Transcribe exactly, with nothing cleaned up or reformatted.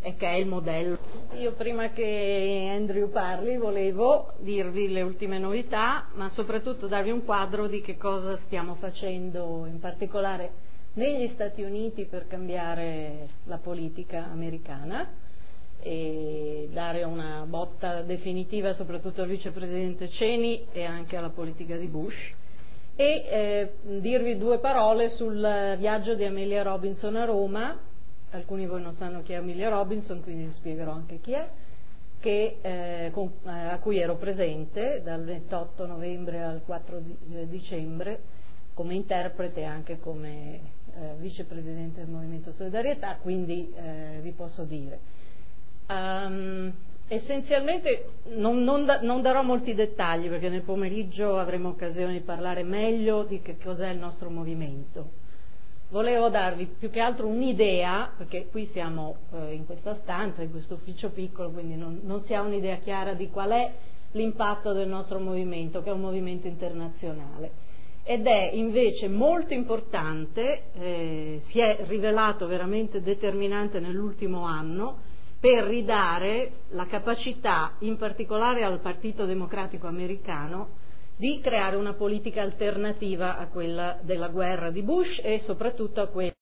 e che è il modello. Io prima che Andrew parli volevo dirvi le ultime novità, ma soprattutto darvi un quadro di che cosa stiamo facendo in particolare negli Stati Uniti per cambiare la politica americana e dare una botta definitiva soprattutto al vicepresidente Cheney e anche alla politica di Bush, e eh, dirvi due parole sul viaggio di Amelia Robinson a Roma. Alcuni di voi non sanno chi è Amelia Robinson, quindi vi spiegherò anche chi è, che, eh, con, eh, a cui ero presente dal ventotto novembre al quattro di, eh, dicembre come interprete e anche come eh, vicepresidente del Movimento Solidarietà, quindi eh, vi posso dire. Um, essenzialmente non, non, da, non darò molti dettagli perché nel pomeriggio avremo occasione di parlare meglio di che cos'è il nostro movimento. Volevo darvi più che altro un'idea, perché qui siamo eh, in questa stanza, in questo ufficio piccolo, quindi non, non si ha un'idea chiara di qual è l'impatto del nostro movimento, che è un movimento internazionale. Ed è invece molto importante, eh, si è rivelato veramente determinante nell'ultimo anno per ridare la capacità, in particolare al Partito Democratico americano, di creare una politica alternativa a quella della guerra di Bush e soprattutto a quella